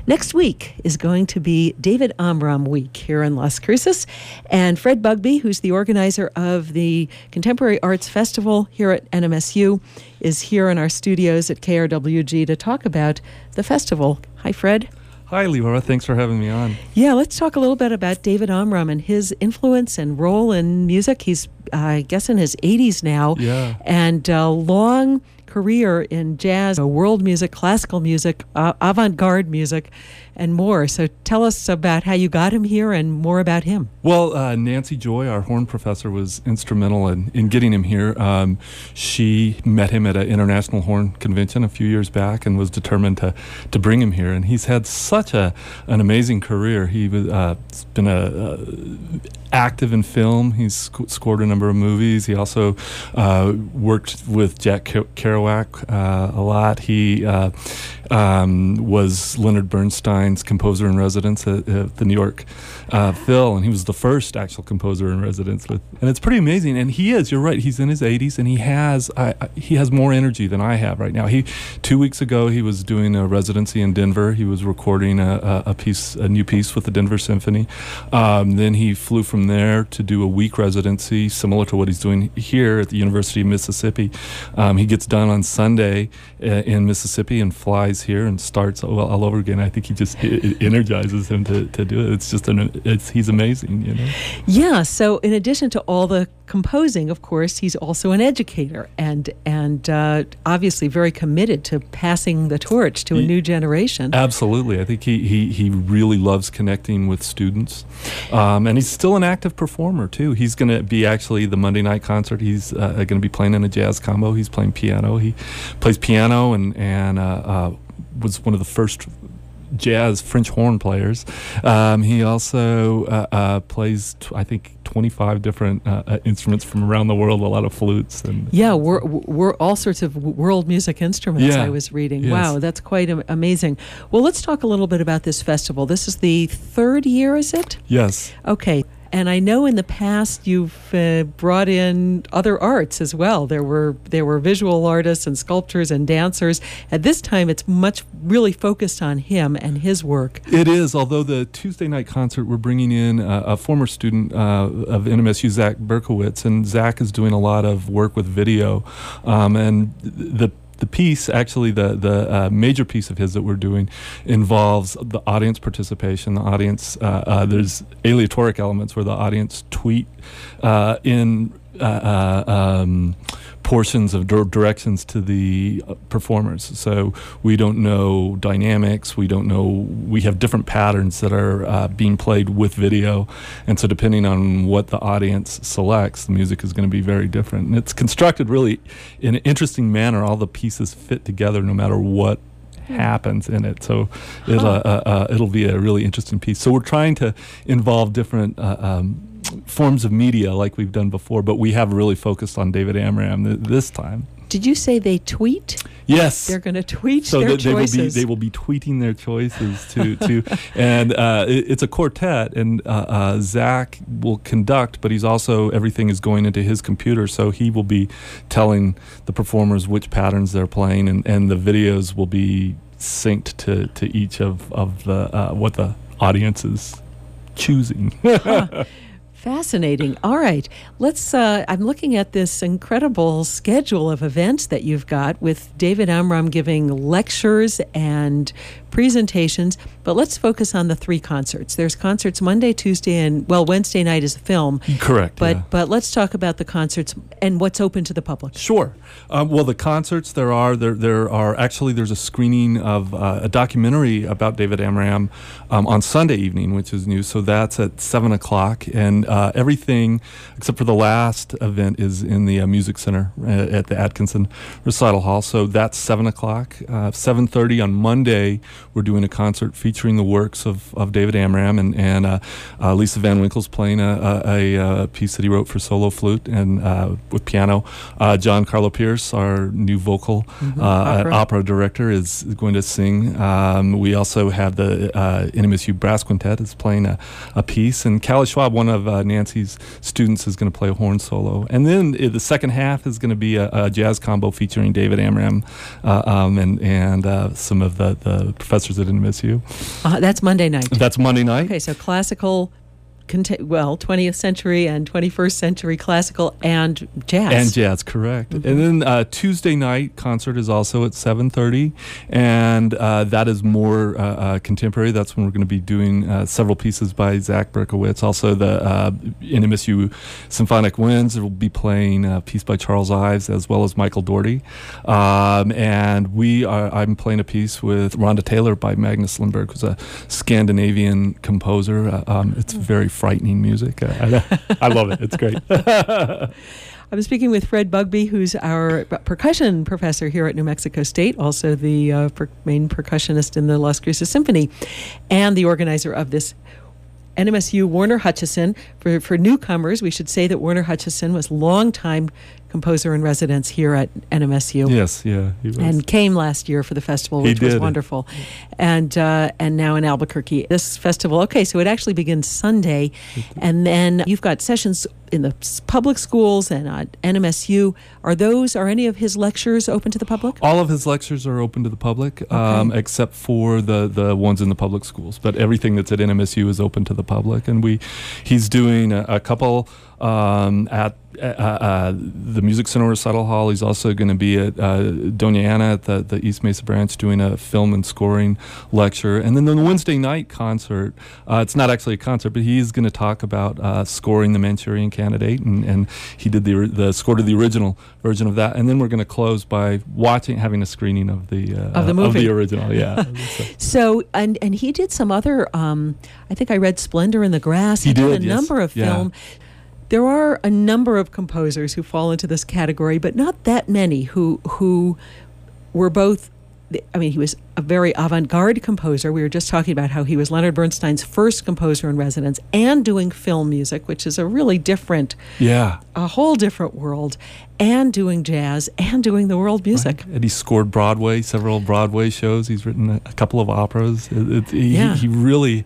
Next week is going to be David Amram Week here in Las Cruces. And Fred Bugbee, who's the organizer of the Contemporary Arts Festival here at NMSU, is here in our studios at KRWG to talk about the festival. Hi, Fred. Hi, Leora. Thanks for having me on. Yeah, let's talk a little bit about David Amram and his influence and role in music. He's, I guess, in his 80s now. Yeah. And long career in jazz, world music, classical music, avant-garde music, and more. So tell us about how you got him here and more about him. Well, Nancy Joy, our horn professor, was instrumental in getting him here. She met him at an international horn convention a few years back and was determined to bring him here. And he's had such an amazing career. He was been active in film. He's scored a number of movies. He also worked with Jack Kerouac a lot. He was Leonard Bernstein's composer in residence at the New York Phil, and he was the first actual composer in residence and it's pretty amazing. And you're right, he's in his 80s, and he has more energy than I have right now. 2 weeks ago he was doing a residency in Denver. He was recording a new piece with the Denver Symphony. Then he flew from there to do a week residency similar to what he's doing here at the University of Mississippi. He gets done on Sunday in Mississippi and flies here and starts all over again. I think it energizes him to do it. It's just he's amazing, you know. Yeah. So in addition to all the composing, of course, he's also an educator and obviously very committed to passing the torch to a new generation. Absolutely. I think he really loves connecting with students, and he's still an active performer too. He's going to be actually the Monday night concert. He's going to be playing in a jazz combo. He's playing piano. He plays piano and was one of the first jazz French horn players. He also plays, I think, 25 different instruments from around the world, a lot of flutes. We're all sorts of world music instruments, I was reading. Yes. Wow, that's quite amazing. Well, let's talk a little bit about this festival. This is the third year, is it? Yes. Okay. And I know in the past you've brought in other arts as well. There were visual artists and sculptors and dancers. At this time, it's really focused on him and his work. It is, although the Tuesday night concert, we're bringing in a former student of NMSU, Zach Berkowitz, and Zach is doing a lot of work with video. And the piece, actually, the major piece of his that we're doing involves the audience participation. The audience, there's aleatoric elements where the audience tweet in portions of directions to the performers. So we don't know dynamics. We have different patterns that are being played with video. And so depending on what the audience selects, the music is going to be very different. And it's constructed really in an interesting manner. All the pieces fit together no matter what happens in it. So it'll be a really interesting piece. So we're trying to involve different forms of media like we've done before, but we have really focused on David Amram this time. Did you say they tweet? Yes. They're going to tweet their choices. They will be tweeting their choices to and it's a quartet, and Zach will conduct, but everything is going into his computer, so he will be telling the performers which patterns they're playing, and the videos will be synced to each of the what the audience is choosing. Fascinating. All right. Let's, I'm looking at this incredible schedule of events that you've got with David Amram giving lectures and presentations, but let's focus on the three concerts. There's concerts Monday, Tuesday, and Wednesday night is the film. Correct. But let's talk about the concerts and what's open to the public. Sure. The concerts there are actually there's a screening of a documentary about David Amram on Sunday evening, which is new. So that's at 7:00, and everything except for the last event is in the Music Center at the Atkinson Recital Hall. So that's 7:00. 7:30 on Monday, we're doing a concert featuring the works of David Amram, and Lisa Van Winkle's playing a piece that he wrote for solo flute and with piano. John Carlo Pierce, our new vocal opera director, is going to sing. We also have the NMSU Brass Quintet is playing a piece, and Callie Schwab, one of Nancy's students, is going to play a horn solo. And then the second half is going to be a jazz combo featuring David Amram and some of the professors at NMSU. That's Monday night. That's Monday night. Okay, so classical, 20th century and 21st century classical and jazz. And jazz, correct. Mm-hmm. And then Tuesday night concert is also at 7:30, and that is more contemporary. That's when we're going to be doing several pieces by Zach Berkowitz. Also, the NMSU Symphonic Winds will be playing a piece by Charles Ives as well as Michael Doherty. And I'm playing a piece with Rhonda Taylor by Magnus Lindberg, who's a Scandinavian composer. It's very frightening music. I love it. It's great. I'm speaking with Fred Bugbee, who's our percussion professor here at New Mexico State, also the main percussionist in the Las Cruces Symphony, and the organizer of this NMSU Warner Hutchison. For newcomers, we should say that Warner Hutchison was longtime composer in residence here at NMSU. Yes, yeah, he was. And came last year for the festival, which was wonderful. And now in Albuquerque. This festival, okay, so it actually begins Sunday, and then you've got sessions in the public schools and at NMSU. Are any of his lectures open to the public? All of his lectures are open to the public, except for the ones in the public schools. But everything that's at NMSU is open to the public, and he's doing a couple at the Music Center Recital Hall. He's also going to be at Doña Ana at the East Mesa branch doing a film and scoring lecture. And then the Wednesday night concert, it's not actually a concert, but he's going to talk about scoring The Manchurian Candidate, and he did the score to the original version of that. And then we're going to close by having a screening of the movie. Of the original. Yeah. So and he did some other. I think I read Splendor in the Grass. He did a number of film. There are a number of composers who fall into this category, but not that many who were both. I mean, he was a very avant-garde composer. We were just talking about how he was Leonard Bernstein's first composer in residence and doing film music, which is a really different, a whole different world, and doing jazz and doing the world music. Right. And he scored several Broadway shows. He's written a couple of operas. He really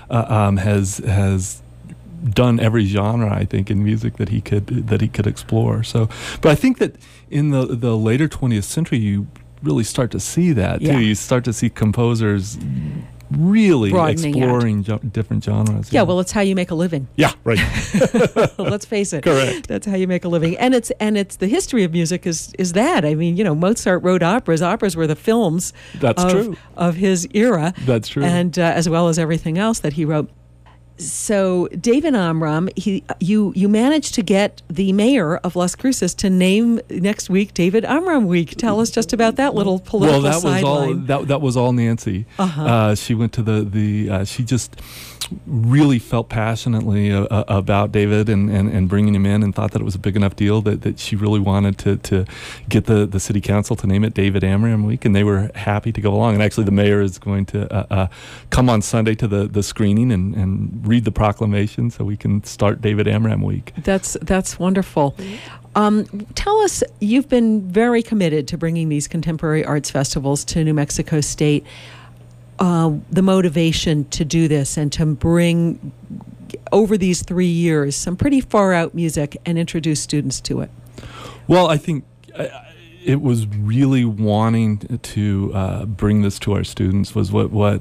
has done every genre, I think, in music that he could explore. So, but I think that in the later 20th century, you really start to see that too. You start to see composers really exploring different genres. Yeah, well, it's how you make a living. Yeah, right. Let's face it. Correct. That's how you make a living. And it's the history of music is that. I mean, Mozart wrote operas. Operas were the films of his era. That's true. And as well as everything else that he wrote. So David Amram, you managed to get the mayor of Las Cruces to name next week David Amram Week. Tell us just about that little political sideline. That was all Nancy. She went to she just really felt passionately about David and bringing him in, and thought that it was a big enough deal that she really wanted to get the city council to name it David Amram Week, and they were happy to go along. And actually, the mayor is going to come on Sunday to the screening and read the proclamation so we can start David Amram Week. That's wonderful. Tell us, you've been very committed to bringing these contemporary arts festivals to New Mexico State. The motivation to do this and to bring over these 3 years some pretty far out music and introduce students to it. Well, I think it was really wanting to bring this to our students was what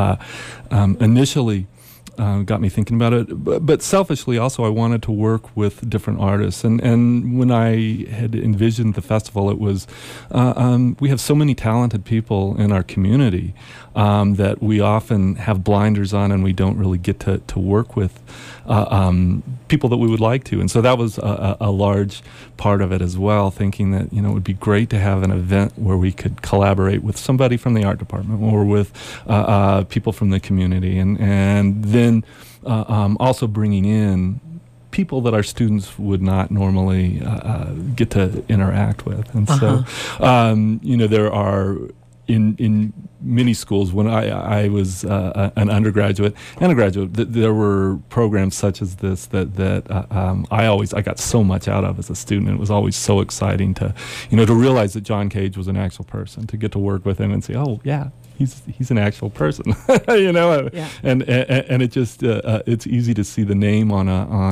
initially got me thinking about it. But selfishly also, I wanted to work with different artists. And when I had envisioned the festival, it was, we have so many talented people in our community that we often have blinders on, and we don't really get to work with people that we would like to. And so that was a large part of it as well, thinking that, it would be great to have an event where we could collaborate with somebody from the art department or with people from the community. And then also bringing in people that our students would not normally get to interact with. And so, there are in many schools, when I was an undergraduate and a graduate, there were programs such as this that I got so much out of as a student. It was always so exciting to realize that John Cage was an actual person, to get to work with him and say, oh yeah, he's an actual person, and it just it's easy to see the name on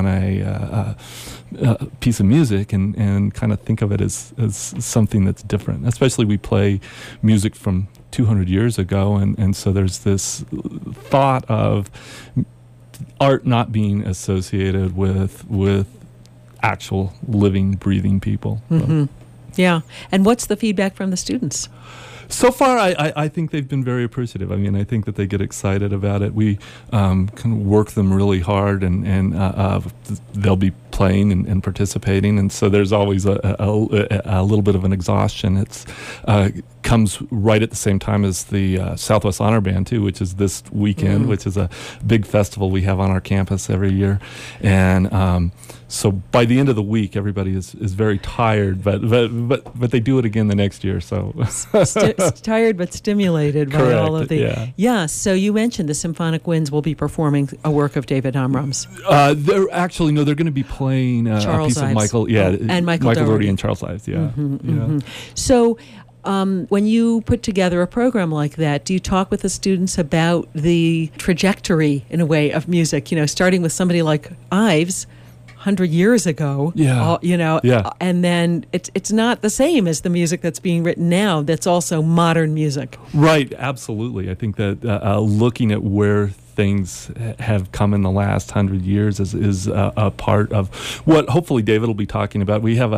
a piece of music and kind of think of it as something that's different. Especially we play music from 200 years ago, and so there's this thought of art not being associated with actual living, breathing people. Mm-hmm. Yeah. And what's the feedback from the students? So far, I think they've been very appreciative. I mean, I think that they get excited about it. We kind of work them really hard, and they'll be playing and participating, and so there's always a little bit of an exhaustion. It's comes right at the same time as the Southwest Honor Band too, which is this weekend, which is a big festival we have on our campus every year, and so by the end of the week, everybody is very tired, but they do it again the next year. So tired but stimulated by Correct, all of the yeah. So you mentioned the Symphonic Winds will be performing a work of David Amram's. They're actually they're going to be playing a piece of Michael, and Michael Dougherty and Charles Ives. Yeah, So. When you put together a program like that, do you talk with the students about the trajectory, in a way, of music? Starting with somebody like Ives 100 years ago, and then it's not the same as the music that's being written now that's also modern music. Right, absolutely. I think that looking at where things have come in the last 100 years is a part of what hopefully David will be talking about. We have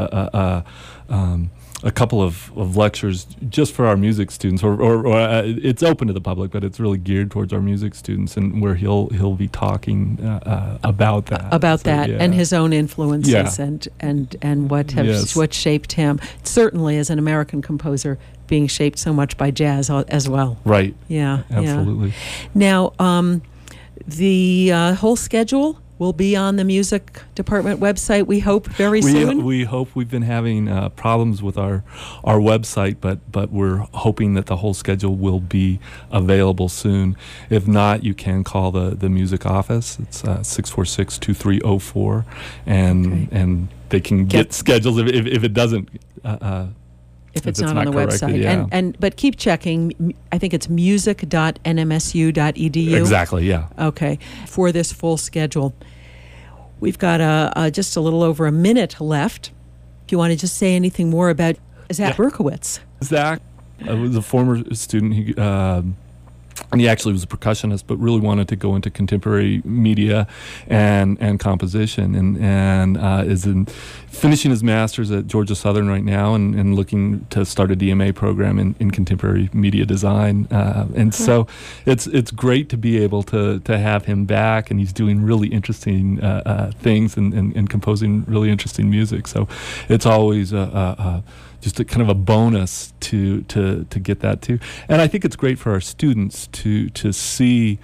a couple of lectures just for our music students, or it's open to the public, but it's really geared towards our music students, and where he'll be talking about that, and his own influences, and what shaped him. Certainly, as an American composer, being shaped so much by jazz as well. Right. Yeah. Absolutely. Yeah. Now, the whole schedule will be on the music department website, we hope, very soon. We hope. We've been having problems with our website, but we're hoping that the whole schedule will be available soon. If not, you can call the music office. It's 646-2304, and they can get schedules if it doesn't. If it's not on the website. But keep checking. I think it's music.nmsu.edu. Exactly, yeah. Okay, for this full schedule. We've got just a little over a minute left. If you want to just say anything more about Zach Berkowitz. Zach was a former student. And he actually was a percussionist, but really wanted to go into contemporary media and composition, and is finishing his master's at Georgia Southern right now, and looking to start a DMA program in contemporary media design. So it's great to be able to have him back, and he's doing really interesting things and composing really interesting music. So it's always just a kind of a bonus to get that too. And I think it's great for our students to see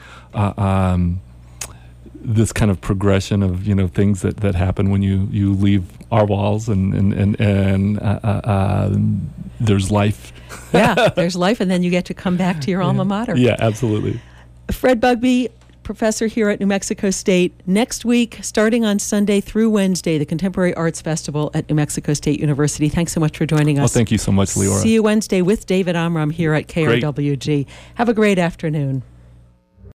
this kind of progression of things that happen when you leave our walls, and there's life. Yeah, there's life, and then you get to come back to your alma mater. Yeah, absolutely. Fred Bugbee, professor here at New Mexico State. Next week, starting on Sunday through Wednesday, the Contemporary Arts Festival at New Mexico State University. Thanks so much for joining us. Well, thank you so much, Leora. See you Wednesday with David Amram here at KRWG. Great. Have a great afternoon.